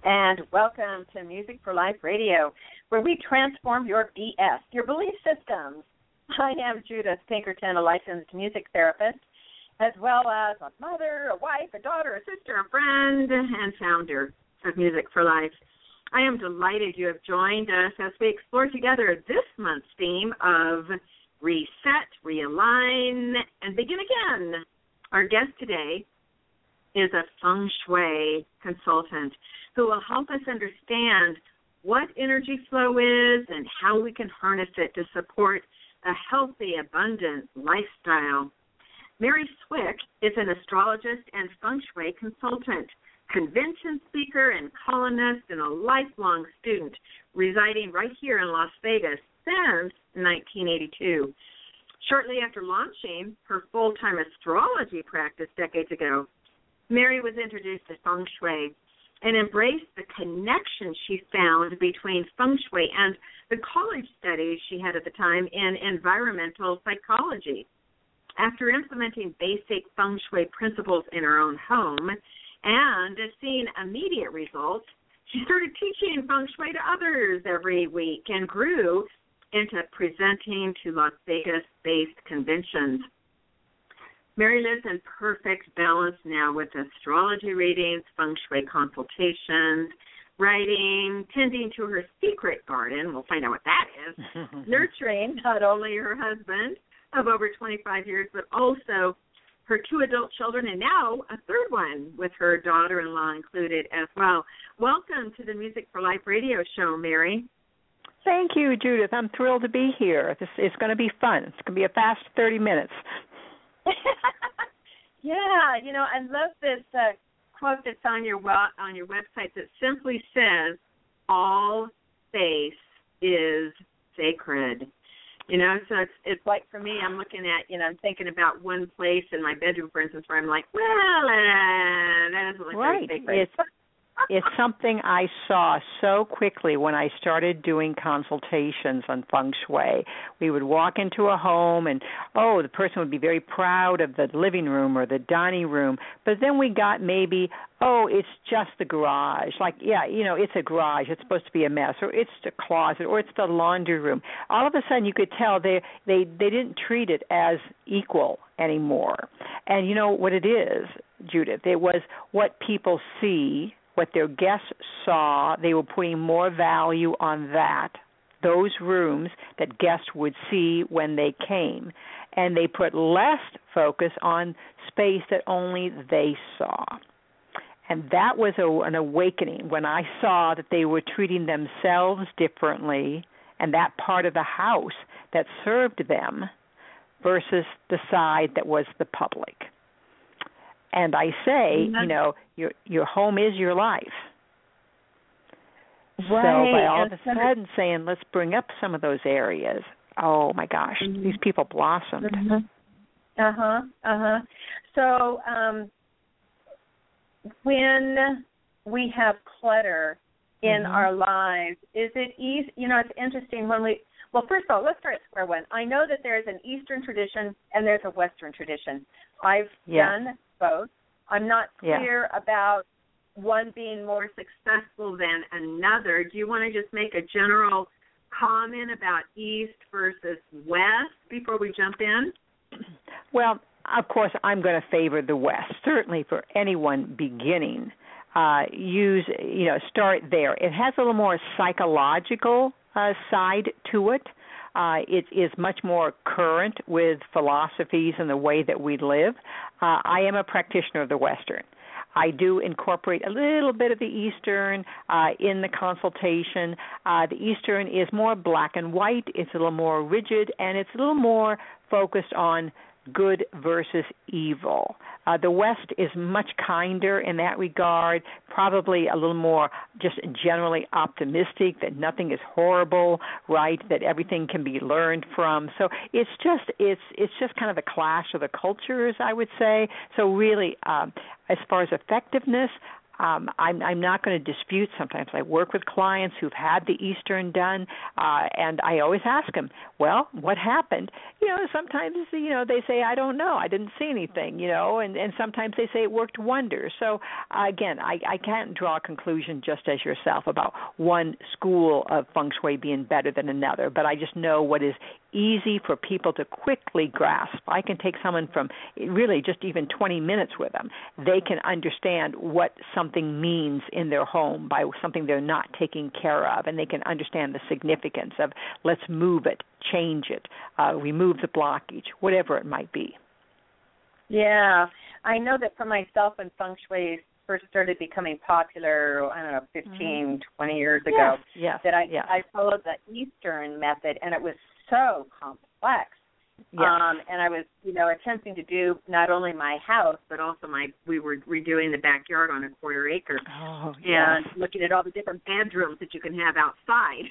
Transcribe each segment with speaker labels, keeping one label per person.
Speaker 1: and welcome to Music for Life Radio, where we transform your BS, your belief systems. I am Judith Pinkerton, a licensed music therapist, as well as a mother, a wife, a daughter, a sister, a friend, and founder of Music for Life. I am delighted you have joined us as we explore together this month's theme of Reset, Realign, and Begin Again. Our guest today is a feng shui consultant who will help us understand what energy flow is and how we can harness it to support a healthy, abundant lifestyle. Mary Swick is an astrologist and feng shui consultant, convention speaker and columnist, and a lifelong student residing right here in Las Vegas since 1982. Shortly after launching her full-time astrology practice decades ago, Mary was introduced to feng shui and embraced the connection she found between feng shui and the college studies she had at the time in environmental psychology. After implementing basic feng shui principles in her own home and seeing immediate results, she started teaching feng shui to others every week and grew into presenting to Las Vegas-based conventions. Mary lives in perfect balance now with astrology readings, feng shui consultations, writing, tending to her secret garden, we'll find out what that is, nurturing not only her husband of over 25 years, but also her 2 adult children, and now a third one with her daughter-in-law included as well. Welcome to the Music for Life radio show, Mary.
Speaker 2: Thank you, Judith. I'm thrilled to be here. This is going to be fun. It's going to be a fast 30 minutes.
Speaker 1: Yeah, I love this quote that's on your website that simply says, all space is sacred. So it's like for me, I'm looking at, I'm thinking about one place in my bedroom, for instance, where I'm like, well, that doesn't look very sacred.
Speaker 2: It's something I saw so quickly when I started doing consultations on feng shui. We would walk into a home and, the person would be very proud of the living room or the dining room. But then we got maybe, it's just the garage. It's a garage. It's supposed to be a mess. Or it's the closet. Or it's the laundry room. All of a sudden you could tell they didn't treat it as equal anymore. And you know what it is, Judith? It was what people see, what their guests saw. They were putting more value on those rooms that guests would see when they came. And they put less focus on space that only they saw. And that was an awakening when I saw that they were treating themselves differently and that part of the house that served them versus the side that was the public. And I say, your home is your life.
Speaker 1: Right.
Speaker 2: So by all of a sudden saying, let's bring up some of those areas, oh, my gosh, these people blossomed.
Speaker 1: So when we have clutter in our lives, is it easy? It's interesting well, first of all, let's start at square one. I know that there's an Eastern tradition and there's a Western tradition. I've done both. I'm not clear about one being more successful than another. Do you want to just make a general comment about East versus West before we jump in?
Speaker 2: Well, of course, I'm going to favor the West. Certainly for anyone beginning, start there. It has a little more psychological side to it. It is much more current with philosophies and the way that we live. I am a practitioner of the Western. I do incorporate a little bit of the Eastern in the consultation. The Eastern is more black and white. It's a little more rigid, and it's a little more focused on good versus evil. The West is much kinder in that regard, probably a little more just generally optimistic, that nothing is horrible, right, that everything can be learned from. So it's just kind of the clash of the cultures, I would say. So really, as far as effectiveness, I'm not going to dispute. Sometimes I work with clients who've had the Eastern done, and I always ask them, well, what happened? Sometimes, they say, I don't know. I didn't see anything, and sometimes they say it worked wonders. So, again, I can't draw a conclusion just as yourself about one school of feng shui being better than another, but I just know what is easy for people to quickly grasp. I can take someone from really just even 20 minutes with them. They can understand what something means in their home by something they're not taking care of, and they can understand the significance of let's move it, change it, remove the blockage, whatever it might be.
Speaker 1: Yeah, I know that for myself when feng shui first started becoming popular, 15, 20 years ago, that I followed the Eastern method, and it was so complex.
Speaker 2: Yes.
Speaker 1: And I was, attempting to do not only my house, but also we were redoing the backyard on a quarter acre.
Speaker 2: Oh,
Speaker 1: and looking at all the different bedrooms that you can have outside.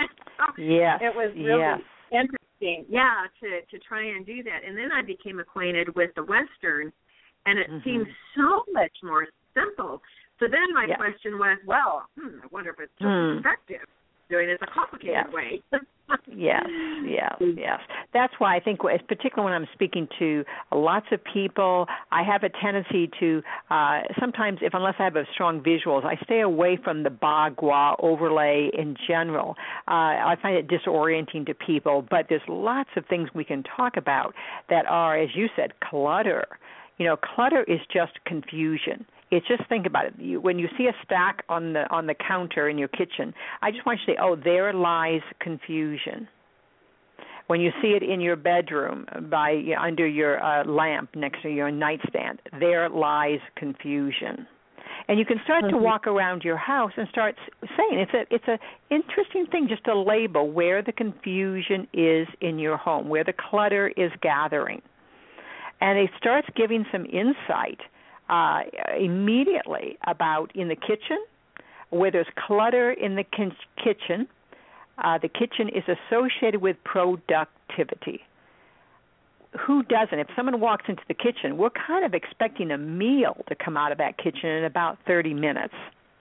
Speaker 2: Yes.
Speaker 1: It was really interesting, to try and do that. And then I became acquainted with the Western, and it seemed so much more simple. So then my question was, I wonder if it's just effective doing it a complicated way.
Speaker 2: Yes. That's why I think, particularly when I'm speaking to lots of people, I have a tendency to sometimes, unless I have a strong visuals, I stay away from the Bagua overlay in general. I find it disorienting to people, but there's lots of things we can talk about that are, as you said, clutter. Clutter is just confusion. It's just, think about it. When you see a stack on the counter in your kitchen, I just want you to say, there lies confusion. When you see it in your bedroom under your lamp next to your nightstand, there lies confusion. And you can start to walk around your house and start saying, it's a interesting thing just to label where the confusion is in your home, where the clutter is gathering. And it starts giving some insight immediately about in the kitchen, where there's clutter in the kitchen. The kitchen is associated with productivity. Who doesn't? If someone walks into the kitchen, we're kind of expecting a meal to come out of that kitchen in about 30 minutes.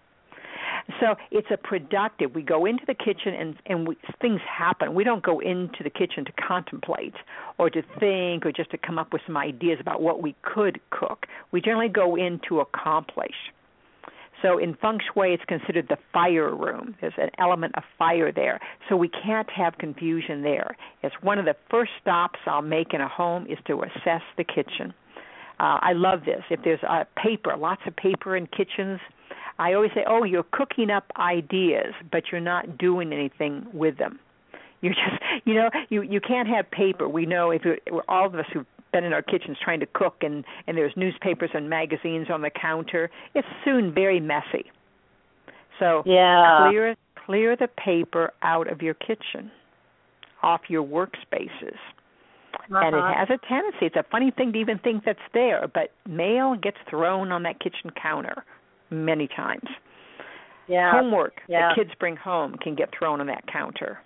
Speaker 2: So it's a productive. We go into the kitchen and things happen. We don't go into the kitchen to contemplate or to think or just to come up with some ideas about what we could cook. We generally go in to accomplish. So in feng shui, it's considered the fire room. There's an element of fire there. So we can't have confusion there. It's one of the first stops I'll make in a home is to assess the kitchen. I love this. If there's paper, lots of paper in kitchens, I always say, you're cooking up ideas, but you're not doing anything with them. You're just, you can't have paper. We know all of us who've been in our kitchens trying to cook and there's newspapers and magazines on the counter, it's soon very messy. So clear the paper out of your kitchen, off your workspaces. And it has a tendency, it's a funny thing to even think that's there, but mail gets thrown on that kitchen counter many times. Homework that kids bring home can get thrown on that counter.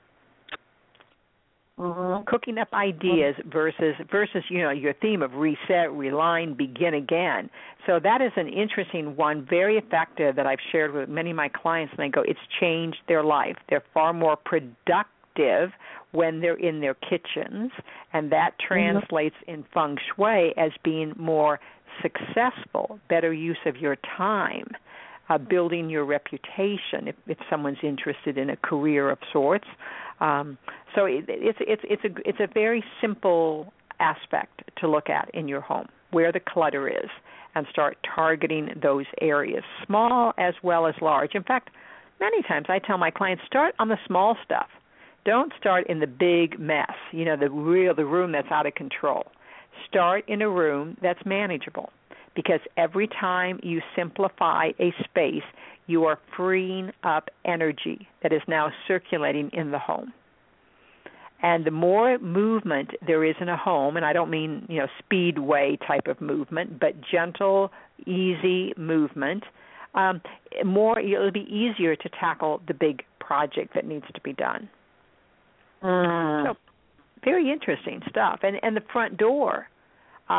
Speaker 2: Cooking up ideas versus your theme of reset, realign, begin again. So that is an interesting one, very effective, that I've shared with many of my clients, and they go, it's changed their life. They're far more productive when they're in their kitchens, and that translates in feng shui as being more successful, better use of your time, building your reputation if someone's interested in a career of sorts. So it's a very simple aspect to look at in your home, where the clutter is, and start targeting those areas, small as well as large. In fact, many times I tell my clients, start on the small stuff. Don't start in the big mess, the room that's out of control. Start in a room that's manageable, because every time you simplify a space, you are freeing up energy that is now circulating in the home. And the more movement there is in a home, and I don't mean, speedway type of movement, but gentle, easy movement, it'll be easier to tackle the big project that needs to be done. So very interesting stuff. And the front door,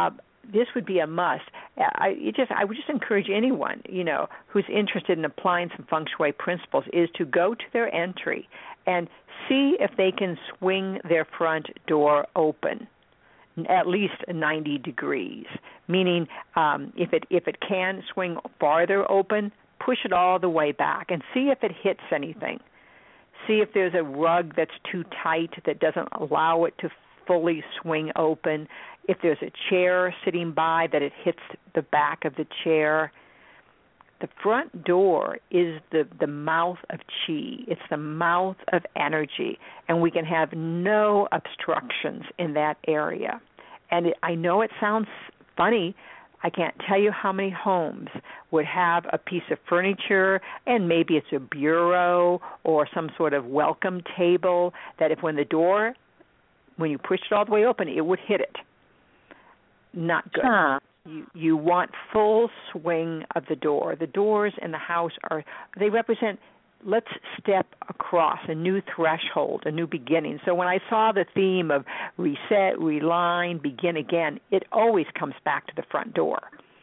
Speaker 2: this would be a must. I would just encourage anyone, who's interested in applying some feng shui principles is to go to their entry and see if they can swing their front door open at least 90 degrees, meaning if it can swing farther open, push it all the way back and see if it hits anything. See if there's a rug that's too tight that doesn't allow it to fully swing open. If there's a chair sitting by that it hits the back of the chair. The front door is the mouth of qi. It's the mouth of energy, and we can have no obstructions in that area. And I know it sounds funny. I can't tell you how many homes would have a piece of furniture, and maybe it's a bureau or some sort of welcome table, that when you pushed it all the way open, it would hit it. Not good.
Speaker 1: Huh.
Speaker 2: You want full swing of the door. The doors in the house they represent, let's step across a new threshold, a new beginning. So when I saw the theme of reset, realign, begin again, it always comes back to the front door.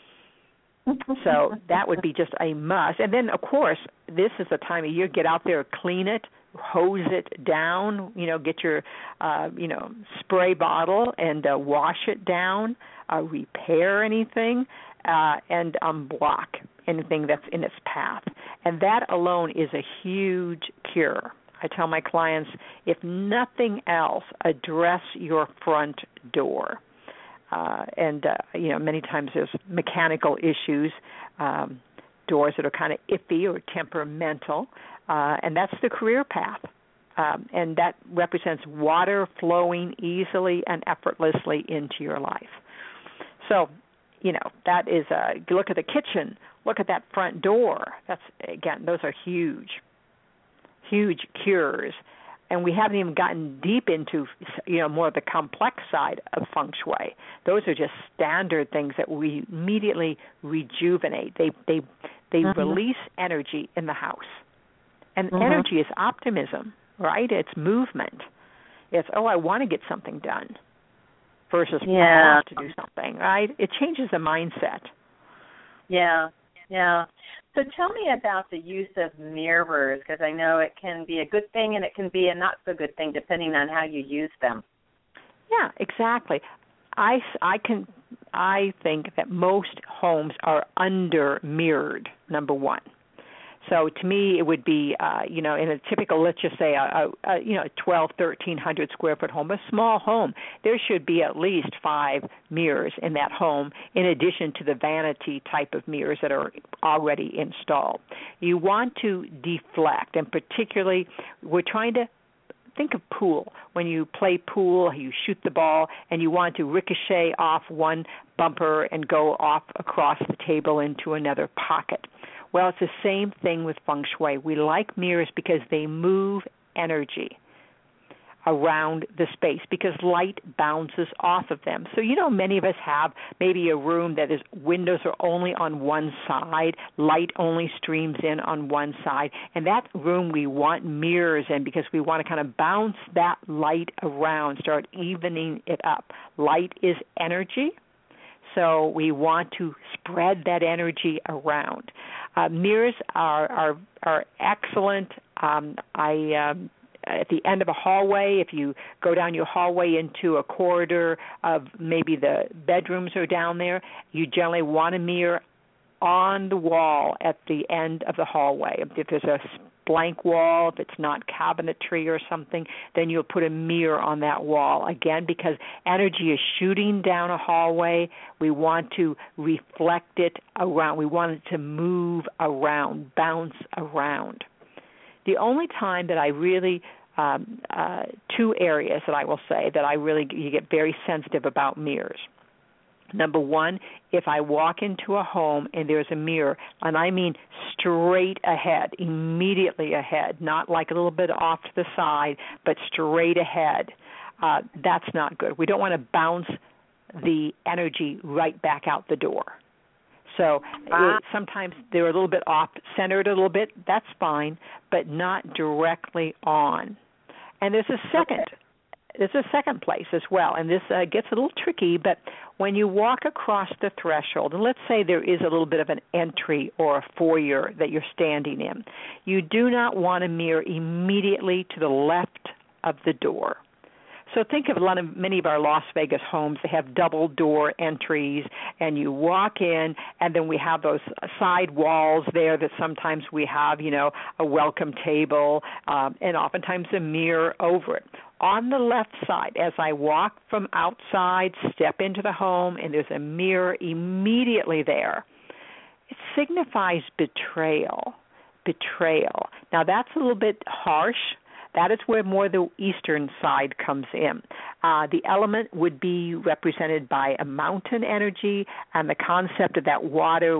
Speaker 2: So that would be just a must. And then, of course, this is the time of year, get out there, clean it, hose it down, get your, spray bottle and wash it down, repair anything, and unblock anything that's in its path. And that alone is a huge cure. I tell my clients, if nothing else, address your front door. Many times there's mechanical issues, doors that are kind of iffy or temperamental, and that's the career path. And that represents water flowing easily and effortlessly into your life. So, that is, look at the kitchen, look at that front door. Those are huge, huge cures. And we haven't even gotten deep into, more of the complex side of feng shui. Those are just standard things that we immediately rejuvenate. They release energy in the house. And energy is optimism, right? It's movement. It's, I want to get something done versus I have to do something, right? It changes the mindset.
Speaker 1: Yeah. So tell me about the use of mirrors, because I know it can be a good thing and it can be a not so good thing depending on how you use them.
Speaker 2: Yeah, exactly. I think that most homes are under mirrored, number one. So to me, it would be, in a typical, let's just say, 1,300 square foot home, a small home, there should be at least 5 mirrors in that home, in addition to the vanity type of mirrors that are already installed. You want to deflect, and particularly, we're trying to think of pool. When you play pool, you shoot the ball, and you want to ricochet off one bumper and go off across the table into another pocket. Well, it's the same thing with feng shui. We like mirrors because they move energy around the space because light bounces off of them. So, many of us have maybe a room that is windows are only on one side, light only streams in on one side, and that room we want mirrors in because we want to kind of bounce that light around, start evening it up. Light is energy. So we want to spread that energy around. Mirrors are excellent. At the end of a hallway, if you go down your hallway into a corridor of maybe the bedrooms are down there, you generally want a mirror on the wall at the end of the hallway. If there's a blank wall, if it's not cabinetry or something, then you'll put a mirror on that wall. Again, because energy is shooting down a hallway, we want to reflect it around. We want it to move around, bounce around. The only time that I really, 2 areas that I will say that you get very sensitive about mirrors. Number one, if I walk into a home and there's a mirror, and I mean straight ahead, immediately ahead, not like a little bit off to the side, but straight ahead, that's not good. We don't want to bounce the energy right back out the door. So sometimes they're a little bit off-centered a little bit. That's fine, but not directly on. And there's a second there's a second place as well, and this gets a little tricky, but when you walk across the threshold, and let's say there is a little bit of an entry or a foyer that you're standing in, you do not want a mirror immediately to the left of the door. So think of many of our Las Vegas homes. They have double door entries, and you walk in, and then we have those side walls there that sometimes we have, a welcome table, and oftentimes a mirror over it. On the left side, as I walk from outside, step into the home, and there's a mirror immediately there, it signifies betrayal. Betrayal. Now, that's a little bit harsh. That is where more the eastern side comes in. The element would be represented by a mountain energy, and the concept of that water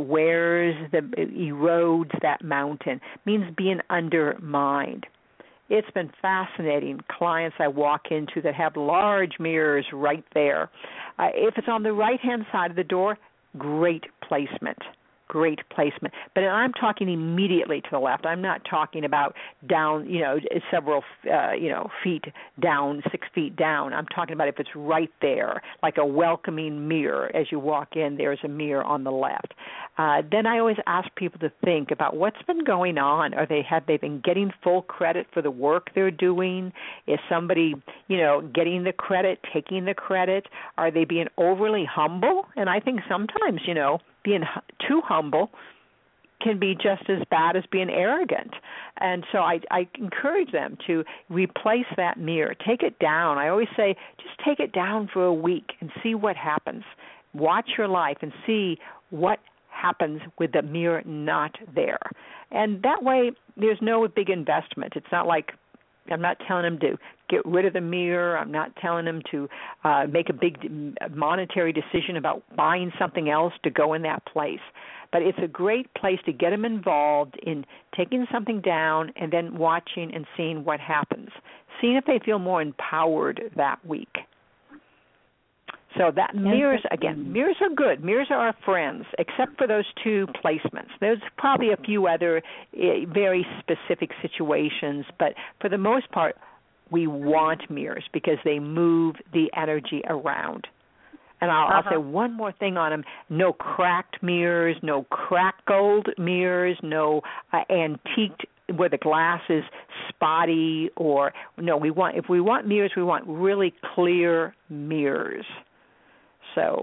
Speaker 2: erodes that mountain, means being undermined. It's been fascinating. Clients I walk into that have large mirrors right there. If it's on the right-hand side of the door, great placement. Great placement. But I'm talking immediately to the left. I'm not talking about down, several, feet down, 6 feet down. I'm talking about if it's right there, like a welcoming mirror. As you walk in, there's a mirror on the left. Then I always ask people to think about what's been going on. Have they been getting full credit for the work they're doing? Is somebody, getting the credit, taking the credit? Are they being overly humble? And I think sometimes, being too humble can be just as bad as being arrogant. And so I encourage them to replace that mirror. Take it down. I always say just take it down for a week and see what happens. Watch your life and see what happens with the mirror not there. And that way there's no big investment. It's not like I'm not telling them to get rid of the mirror. I'm not telling them to make a big monetary decision about buying something else to go in that place. But it's a great place to get them involved in taking something down and then watching and seeing what happens, seeing if they feel more empowered that week. So that mirrors are good. Mirrors are our friends, except for those two placements. There's probably a few other very specific situations, but for the most part, we want mirrors because they move the energy around. And I'll say one more thing on them. No cracked mirrors, no cracked gold mirrors, no antiqued where the glass is spotty if we want mirrors, we want really clear mirrors. So,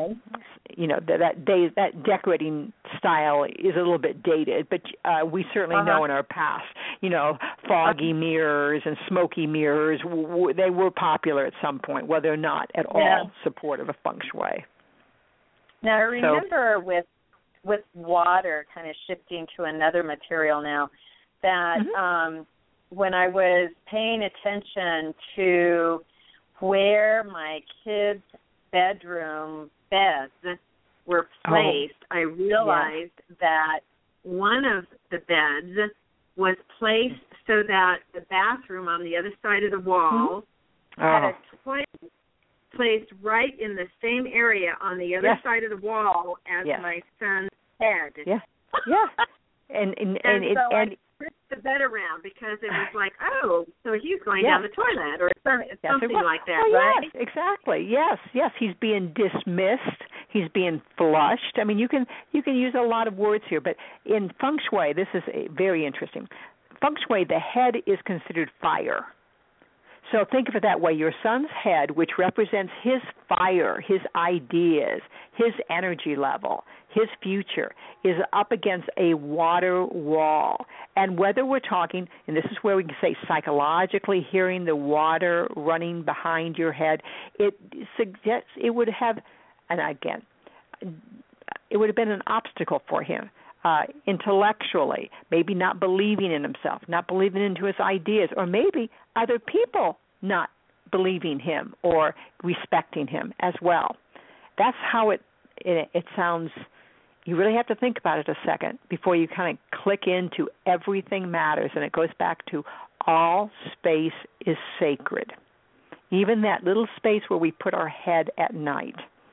Speaker 2: that decorating style is a little bit dated, but we certainly know in our past, foggy mirrors and smoky mirrors, they were popular at some point, whether they're not at all supportive of feng shui.
Speaker 1: Now, I remember with water kind of shifting to another material now, that when I was paying attention to where my kids' bedroom beds were placed, I realized that one of the beds was placed so that the bathroom on the other side of the wall had a toilet placed right in the same area on the other side of the wall as my son's head.
Speaker 2: Yeah. And
Speaker 1: I flipped the bed around because it was like, so he's going down the toilet or something like that, right?
Speaker 2: Yes, exactly. Yes. He's being dismissed. He's being flushed. I mean, you can use a lot of words here, but in feng shui, this is very interesting. Feng shui, the head is considered fire. So think of it that way. Your son's head, which represents his fire, his ideas, his energy level, his future, is up against a water wall. And whether we're talking, and this is where we can say psychologically hearing the water running behind your head, it suggests it would have, and again, it would have been an obstacle for him. Intellectually, maybe not believing in himself, not believing into his ideas, or maybe other people not believing him or respecting him as well. That's how it sounds. You really have to think about it a second before you kind of click into everything matters, and it goes back to all space is sacred. Even that little space where we put our head at night.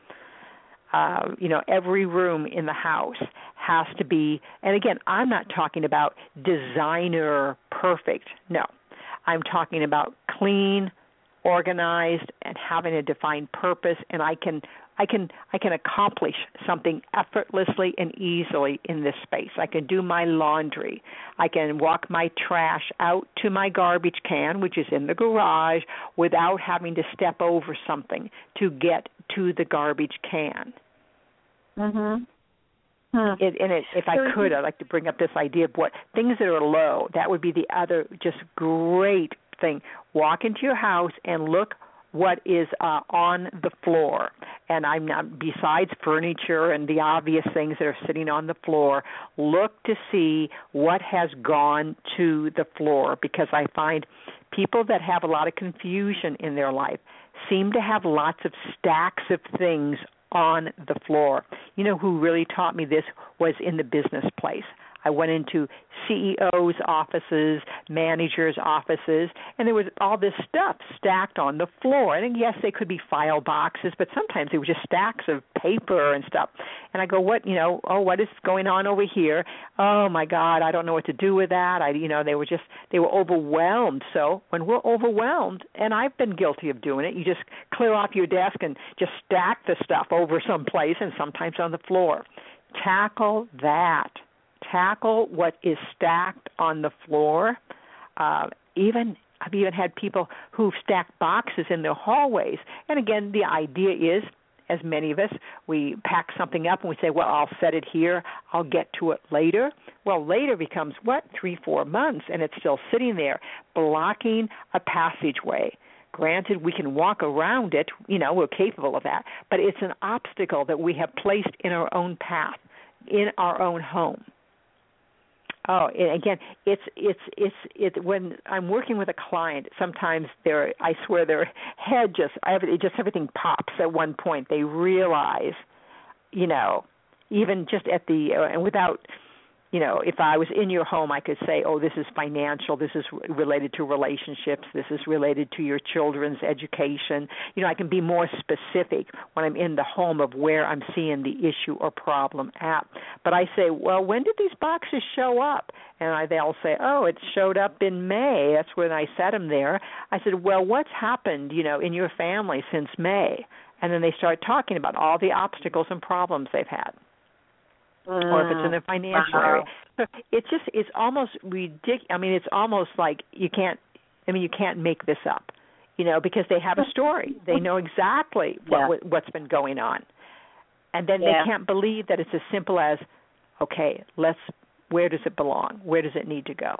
Speaker 2: Every room in the house has to be, and again, I'm not talking about designer perfect. No, I'm talking about clean, organized and having a defined purpose, and I can accomplish something effortlessly and easily in this space. I can do my laundry. I can walk my trash out to my garbage can, which is in the garage, without having to step over something to get to the garbage can.
Speaker 1: Mhm.
Speaker 2: If I could, I'd like to bring up this idea of what things that are low. That would be the other just great thing. Walk into your house and look what is on the floor. And I'm not, besides furniture and the obvious things that are sitting on the floor, look to see what has gone to the floor, because I find people that have a lot of confusion in their life seem to have lots of stacks of things on the floor. You know who really taught me this was in the business place. I went into CEOs' offices, managers' offices, and there was all this stuff stacked on the floor. And yes, they could be file boxes, but sometimes they were just stacks of paper and stuff. And I go, what is going on over here? Oh my God, I don't know what to do with that. They were overwhelmed. So when we're overwhelmed, and I've been guilty of doing it, you just clear off your desk and just stack the stuff over someplace, and sometimes on the floor. Tackle that. Tackle what is stacked on the floor. I've even had people who've stacked boxes in their hallways. And again, the idea is, as many of us, we pack something up and we say, well, I'll set it here, I'll get to it later. Well, later becomes, 3-4 months, and it's still sitting there, blocking a passageway. Granted, we can walk around it, we're capable of that, but it's an obstacle that we have placed in our own path, in our own home. Oh, again, it's when I'm working with a client, sometimes I swear their head everything pops at one point. They realize, even just at and without, if I was in your home, I could say, oh, this is financial, this is related to relationships, this is related to your children's education. I can be more specific when I'm in the home of where I'm seeing the issue or problem at. But I say, well, when did these boxes show up? And they'll say, oh, it showed up in May. That's when I set them there. I said, well, what's happened, in your family since May? And then they start talking about all the obstacles and problems they've had. Or if it's in the financial area. So it's almost ridiculous. It's almost like you can't make this up, because they have a story. They know exactly what's been going on. And then they can't believe that it's as simple as, okay, where does it belong? Where does it need to go?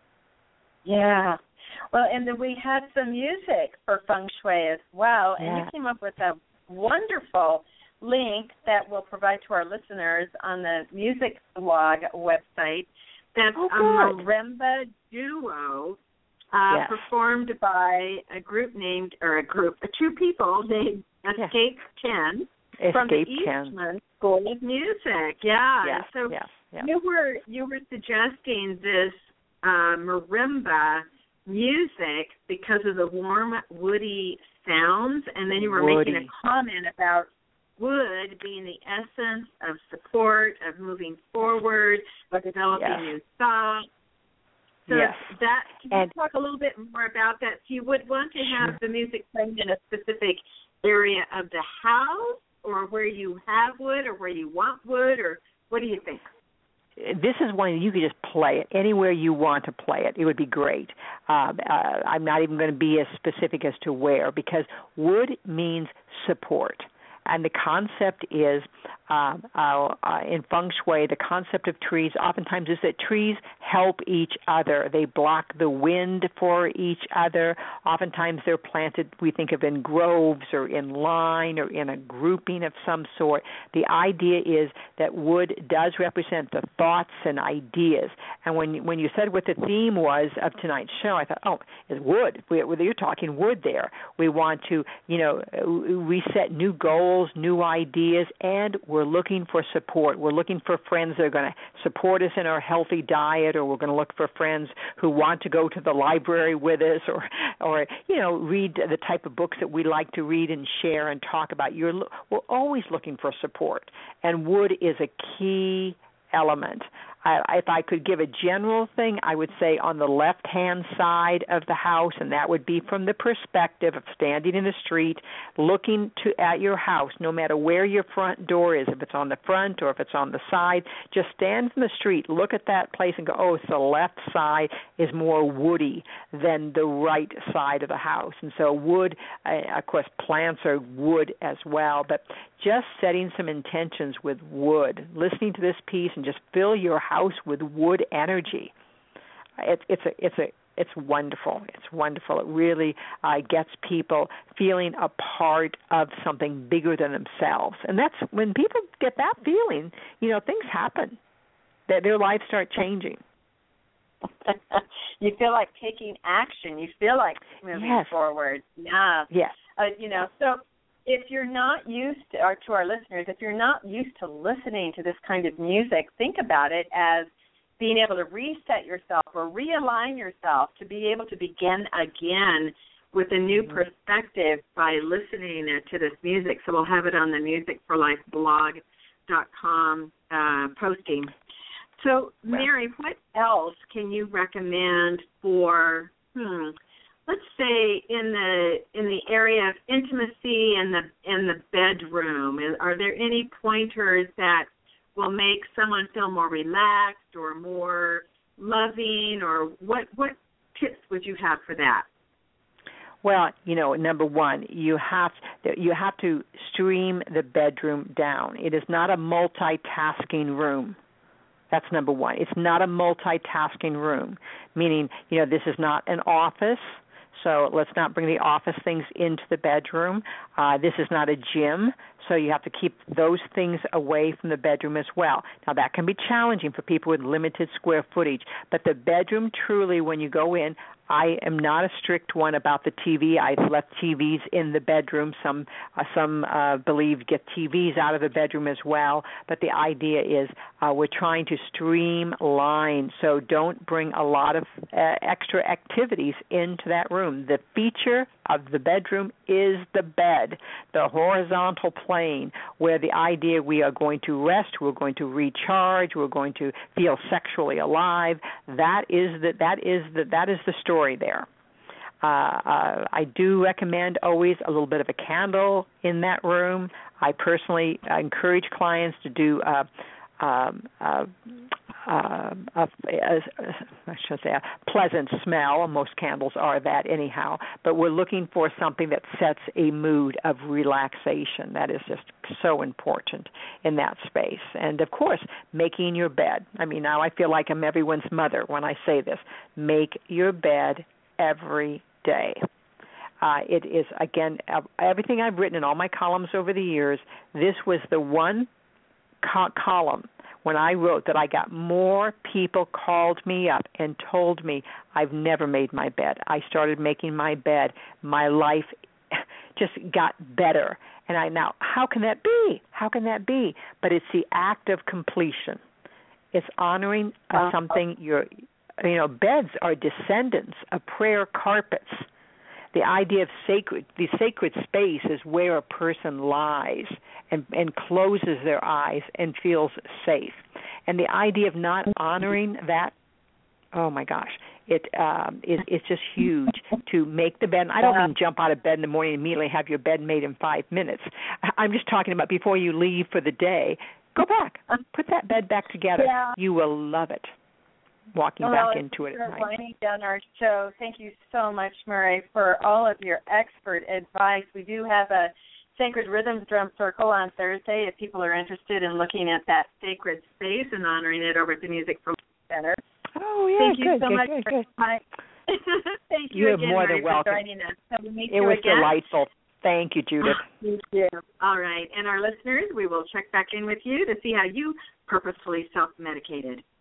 Speaker 1: Yeah. Well, and then we had some music for feng shui as well, and you came up with a wonderful link that we'll provide to our listeners on the Music Blog website. That's a marimba duo performed by two people named Escape 10 from the Eastman School of Music. You were suggesting this marimba music because of the warm, woody sounds, and then you were making a comment about wood being the essence of support, of moving forward, of developing new thoughts. So can you talk a little bit more about that? So you would want to have the music playing in a specific area of the house, or where you have wood, or where you want wood, or what do you think?
Speaker 2: This is one you could just play it anywhere you want to play it. It would be great. I'm not even going to be as specific as to where, because wood means support. And the concept is, in feng shui, the concept of trees oftentimes is that trees help each other. They block the wind for each other. Oftentimes they're planted, we think of in groves or in line or in a grouping of some sort. The idea is that wood does represent the thoughts and ideas. And when you said what the theme was of tonight's show, I thought, oh, it's wood. You're talking wood there. We want to, reset new goals, new ideas, and we're looking for support. We're looking for friends that are going to support us in our healthy diet, or we're going to look for friends who want to go to the library with us, or read the type of books that we like to read and share and talk about. We're always looking for support, and wood is a key element. if I could give a general thing, I would say on the left-hand side of the house, and that would be from the perspective of standing in the street, looking at your house, no matter where your front door is, if it's on the front or if it's on the side, just stand in the street, look at that place and go, oh, so the left side is more woody than the right side of the house. And so wood, of course, plants are wood as well, but just setting some intentions with wood, listening to this piece and just fill your house with wood energy. It's wonderful. It's wonderful. It really gets people feeling a part of something bigger than themselves. And that's when people get that feeling, things happen. Their lives start changing.
Speaker 1: You feel like taking action. You feel like moving forward. Yeah.
Speaker 2: Yes.
Speaker 1: So if you're not used to, or to our listeners, if you're not used to listening to this kind of music, think about it as being able to reset yourself or realign yourself to be able to begin again with a new perspective by listening to this music. So we'll have it on the musicforlifeblog.com posting. So, Mary, what else can you recommend for, let's say, in the area of intimacy in the bedroom? Are there any pointers that will make someone feel more relaxed or more loving, or what tips would you have for that?
Speaker 2: Well, number one, you have to stream the bedroom down. It is not a multitasking room. That's number one. It's not a multitasking room, meaning, this is not an office, so let's not bring the office things into the bedroom. This is not a gym, so you have to keep those things away from the bedroom as well. Now, that can be challenging for people with limited square footage, but the bedroom truly, when you go in, I am not a strict one about the TV. I've left TVs in the bedroom. Some believe get TVs out of the bedroom as well. But the idea is we're trying to streamline, so don't bring a lot of extra activities into that room. The feature of the bedroom is the bed, the horizontal plane, where the idea we are going to rest, we're going to recharge, we're going to feel sexually alive. That is the story there. I do recommend always a little bit of a candle in that room. I personally encourage clients to do a pleasant smell. Most candles are that anyhow, but we're looking for something that sets a mood of relaxation. That is just so important in that space. And, of course, making your bed. Now I feel like I'm everyone's mother when I say this. Make your bed every day. It is, again, everything I've written in all my columns over the years, this was the one column when I wrote that I got more people called me up and told me I've never made my bed. I started making my bed. My life just got better. And now, how can that be? How can that be? But it's the act of completion. It's honoring something. Beds are descendants of prayer carpets. The idea of the sacred space is where a person lies and closes their eyes and feels safe. And the idea of not honoring that, oh my gosh, it's just huge to make the bed. And I don't mean jump out of bed in the morning and immediately have your bed made in 5 minutes. I'm just talking about before you leave for the day, go back, put that bed back together. Yeah. You will love it. Walking back into it at night.
Speaker 1: Winding down our show. Thank you so much, Murray, for all of your expert advice. We do have a Sacred Rhythms Drum Circle on Thursday if people are interested in looking at that sacred space and honoring it over at the Music for Life Center.
Speaker 2: Oh, yeah,
Speaker 1: Thank you so much for my Thank you again,
Speaker 2: more than
Speaker 1: Murray,
Speaker 2: welcome.
Speaker 1: for joining us. So
Speaker 2: it was delightful. Thank you, Judith.
Speaker 1: Thank you. All right. And our listeners, we will check back in with you to see how you purposefully self-medicated.